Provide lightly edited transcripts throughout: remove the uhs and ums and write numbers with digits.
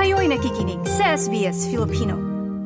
Kayo'y nakikinig sa SBS Filipino.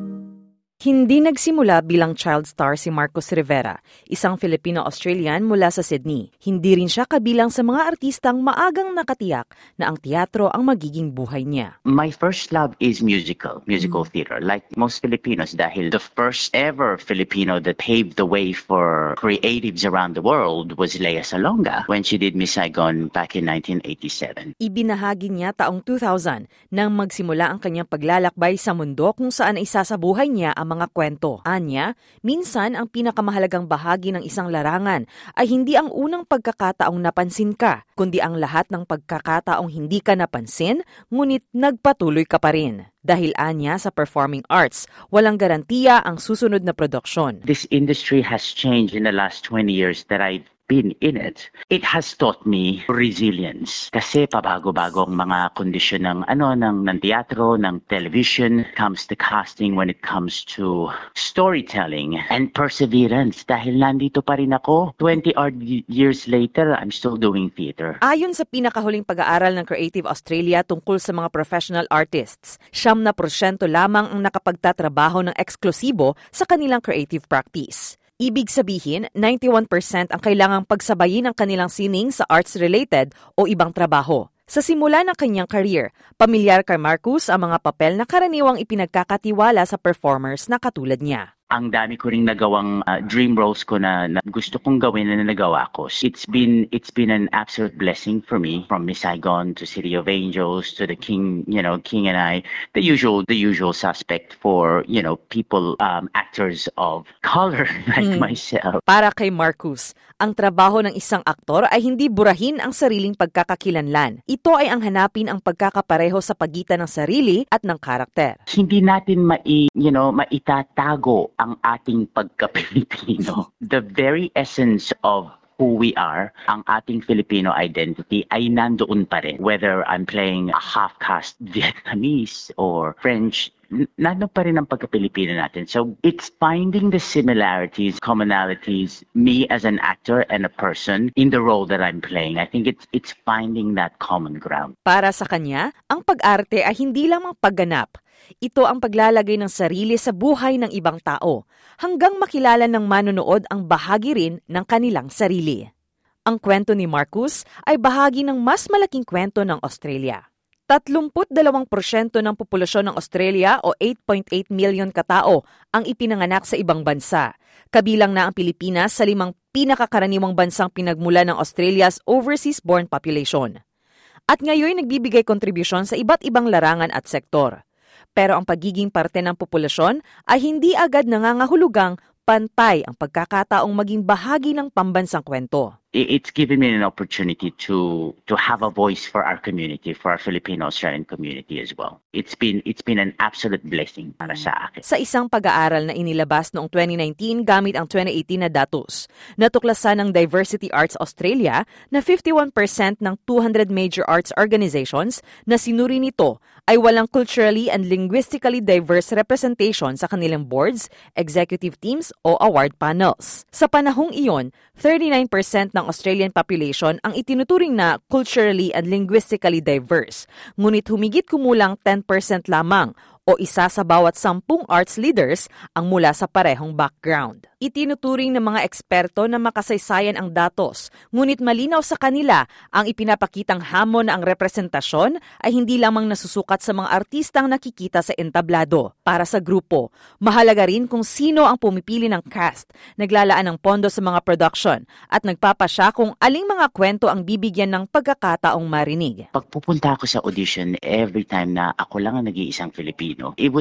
Hindi nagsimula bilang child star si Marcos Rivera, isang Filipino-Australian mula sa Sydney. Hindi rin siya kabilang sa mga artistang maagang nakatiyak na ang teatro ang magiging buhay niya. My first love is musical theater, like most Filipinos, dahil the first ever Filipino that paved the way for creatives around the world was Lea Salonga when she did Miss Saigon back in 1987. Ibinahagi niya taong 2000 nang magsimula ang kanyang paglalakbay sa mundo kung saan isasabuhay niya ang mga kwento. Anya, minsan ang pinakamahalagang bahagi ng isang larangan ay hindi ang unang pagkakataong napansin ka, kundi ang lahat ng pagkakataong hindi ka napansin, ngunit nagpatuloy ka pa rin. Dahil anya sa performing arts, walang garantiya ang susunod na produksyon. This industry has changed in the last 20 years that I've been in it. It has taught me resilience. Kasi pabago-bago ang mga kondisyon ng teatro, ng television, comes to casting, when it comes to storytelling and perseverance. Dahil nandito pa rin ako, 20 odd years later, I'm still doing theater. Ayon sa pinakahuling pag-aaral ng Creative Australia tungkol sa mga professional artists, 7% lamang ang nakapagtatrabaho ng eksklusibo sa kanilang creative practice. Ibig sabihin, 91% ang kailangang pagsabayin ng kanilang sining sa arts-related o ibang trabaho. Sa simula ng kanyang career, pamilyar kay Marcos ang mga papel na karaniwang ipinagkakatiwala sa performers na katulad niya. Ang dami ko ring nagawang dream roles ko na gusto kong gawin na nagawa ko. It's been an absolute blessing for me, from Miss Saigon to City of Angels to the King, King and I, the usual suspect for, people, actors of color like myself. Para kay Marcos, ang trabaho ng isang aktor ay hindi burahin ang sariling pagkakakilanlan. Ito ay ang hanapin ang pagkakapareho sa pagitan ng sarili at ng karakter. Hindi natin maitatago ang ating pagka-Pilipino. The very essence of who we are, ang ating Filipino identity, ay nandoon pa rin. Whether I'm playing a half-caste Vietnamese or French, nandoon pa rin ang pagka-Pilipino natin. So it's finding the similarities, commonalities, me as an actor and a person in the role that I'm playing. I think it's finding that common ground. Para sa kanya, ang pag-arte ay hindi lamang pagganap. Ito ang paglalagay ng sarili sa buhay ng ibang tao, hanggang makilala ng manonood ang bahagi rin ng kanilang sarili. Ang kwento ni Marcos ay bahagi ng mas malaking kwento ng Australia. 32% ng populasyon ng Australia o 8.8 million katao ang ipinanganak sa ibang bansa. Kabilang na ang Pilipinas sa 5 pinakakaraniwang bansang pinagmula ng Australia's overseas-born population. At ngayon nagbibigay kontribusyon sa iba't ibang larangan at sektor. Pero ang pagiging parte ng populasyon ay hindi agad nangangahulugang pantay ang pagkakataong maging bahagi ng pambansang kwento. It's given me an opportunity to have a voice for our community, for our Filipino-Australian community as well. It's been an absolute blessing para sa akin. Sa isang pag-aaral na inilabas noong 2019 gamit ang 2018 na datos, natuklasan ng Diversity Arts Australia na 51% ng 200 major arts organizations na sinuri nito ay walang culturally and linguistically diverse representation sa kanilang boards, executive teams o award panels. Sa panahong iyon, 39% ng Australian population ang itinuturing na culturally and linguistically diverse, ngunit humigit kumulang 10% lamang o isa sa bawat 10 arts leaders ang mula sa parehong background. Itinuturing ng mga eksperto na makasaysayan ang datos, ngunit malinaw sa kanila ang ipinapakitang hamon na ang representasyon ay hindi lamang nasusukat sa mga artistang nakikita sa entablado. Para sa grupo, mahalaga rin kung sino ang pumipili ng cast, naglalaan ng pondo sa mga production, at nagpapasya kung aling mga kwento ang bibigyan ng pagkakataong marinig. Pagpupunta ako sa audition, every time na ako lang ang nag-iisang Filipino, it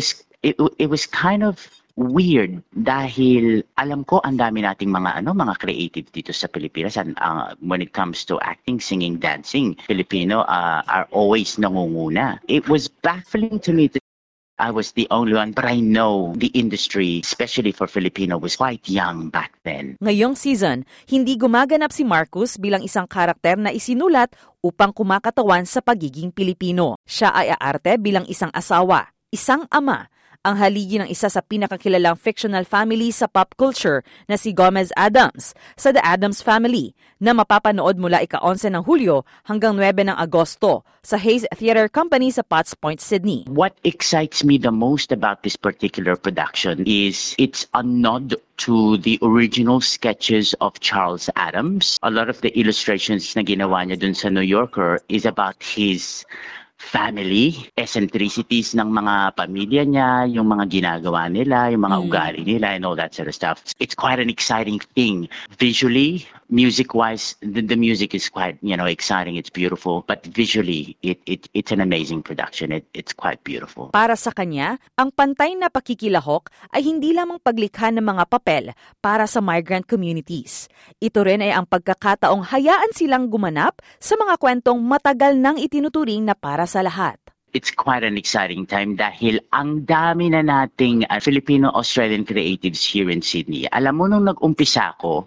was kind of weird dahil alam ko ang dami nating mga creative dito sa Pilipinas, and when it comes to acting, singing, dancing, Filipino are always nangunguna. It was baffling to me. I was the only one, but I know the industry, especially for Filipino, was quite young back then. Ngayong season, hindi gumaganap si Marcos bilang isang karakter na isinulat upang kumakatawan sa pagiging Pilipino. Siya ay aarte bilang isang asawa, isang ama, ang haligi ng isa sa pinakakilalang fictional family sa pop culture na si Gomez Addams sa The Addams Family na mapapanood mula ika-11 ng Hulyo hanggang 9 ng Agosto sa Hayes Theatre Company sa Potts Point, Sydney. What excites me the most about this particular production is it's a nod to the original sketches of Charles Addams. A lot of the illustrations na ginawa niya dun sa New Yorker is about his family, eccentricities ng mga pamilya niya, yung mga ginagawa nila, yung mga ugali nila, and all that sort of stuff. It's quite an exciting thing. Visually, music-wise, the music is quite, exciting. It's beautiful. But visually, it's an amazing production. It's quite beautiful. Para sa kanya, ang pantay na pakikilahok ay hindi lamang paglikha ng mga papel para sa migrant communities. Ito rin ay ang pagkakataong hayaan silang gumanap sa mga kwentong matagal nang itinuturing na para sa lahat. It's quite an exciting time dahil ang dami na nating Filipino-Australian creatives here in Sydney. Alam mo, nung nag-umpisa ako,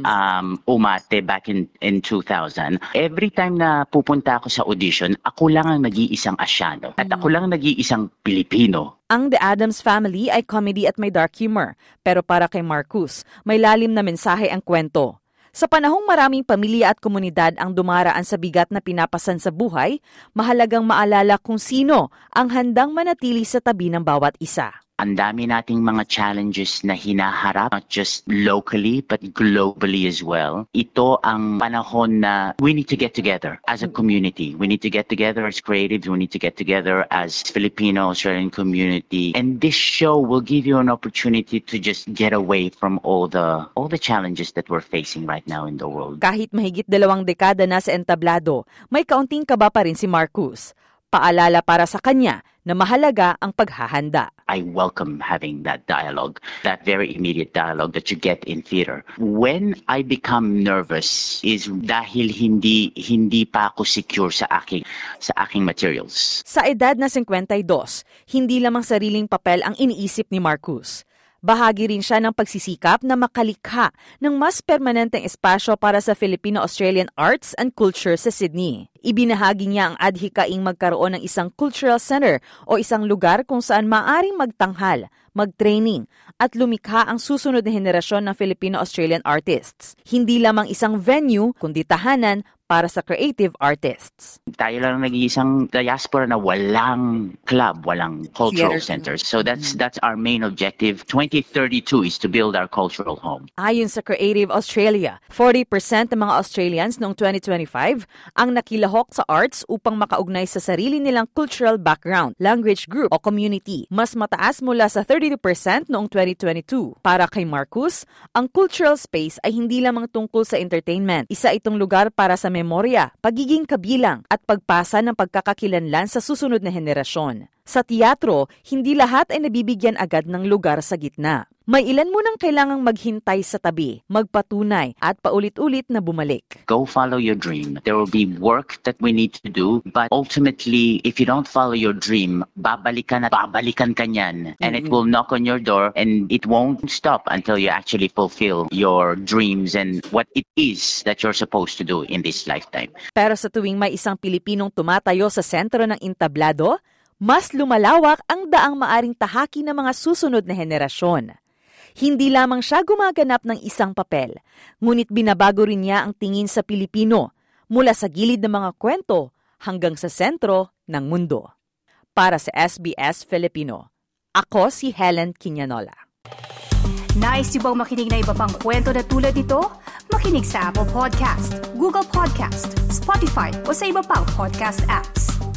umate back in 2000, every time na pupunta ako sa audition, ako lang ang nag-iisang Asyano at ako lang nag-iisang Pilipino. Ang The Addams Family ay comedy at may dark humor, pero para kay Marcus, may lalim na mensahe ang kwento. Sa panahong maraming pamilya at komunidad ang dumaraan sa bigat na pinapasan sa buhay, mahalagang maalala kung sino ang handang manatili sa tabi ng bawat isa. Ang dami nating mga challenges na hinaharap, not just locally but globally as well. Ito ang panahon na we need to get together as a community. We need to get together as creatives. We need to get together as Filipino-Australian community. And this show will give you an opportunity to just get away from all the challenges that we're facing right now in the world. Kahit mahigit 2 dekada na sa entablado, may kaunting kaba pa rin si Marcus. Paalala para sa kanya na mahalaga ang paghahanda. I welcome having that dialogue, that very immediate dialogue that you get in theater. When I become nervous is dahil hindi pa ako secure sa aking materials. Sa edad na 52, hindi lamang sariling papel ang iniisip ni Marcus. Bahagi rin siya ng pagsisikap na makalikha ng mas permanenteng espasyo para sa Filipino-Australian arts and culture sa Sydney. Ibinahagi niya ang adhikaing magkaroon ng isang cultural center o isang lugar kung saan maaring magtanghal, mag-training at lumikha ang susunod na henerasyon ng Filipino-Australian artists. Hindi lamang isang venue, kundi tahanan para sa creative artists. Tayo lang nag-iisang diaspora na walang club, walang cultural centers. So that's our main objective. 2032 is to build our cultural home. Ayon sa Creative Australia, 40% ng mga Australians noong 2025 ang nakilahok sa arts upang makaugnay sa sarili nilang cultural background, language group o community. Mas mataas mula sa 32% noong 2022. Para kay Marcus, ang cultural space ay hindi lamang tungkol sa entertainment. Isa itong lugar para sa memorya, pagiging kabilang at pagpasa ng pagkakakilanlan sa susunod na henerasyon. Sa teatro, hindi lahat ay nabibigyan agad ng lugar sa gitna. May ilan munang kailangang maghintay sa tabi, magpatunay at paulit-ulit na bumalik. Go follow your dream. There will be work that we need to do, but ultimately, if you don't follow your dream, babalikan ka niyan. And it will knock on your door and it won't stop until you actually fulfill your dreams and what it is that you're supposed to do in this lifetime. Pero sa tuwing may isang Pilipinong tumatayo sa sentro ng entablado, mas lumalawak ang daang maaring tahaki ng mga susunod na henerasyon. Hindi lamang siya gumaganap ng isang papel, ngunit binabago rin niya ang tingin sa Pilipino mula sa gilid ng mga kwento hanggang sa sentro ng mundo. Para sa SBS Filipino, ako si Helen Quiñanola. Nice yung bang makinig na iba pang kwento na tulad ito? Makinig sa Apple Podcast, Google Podcast, Spotify o sa iba pang podcast apps.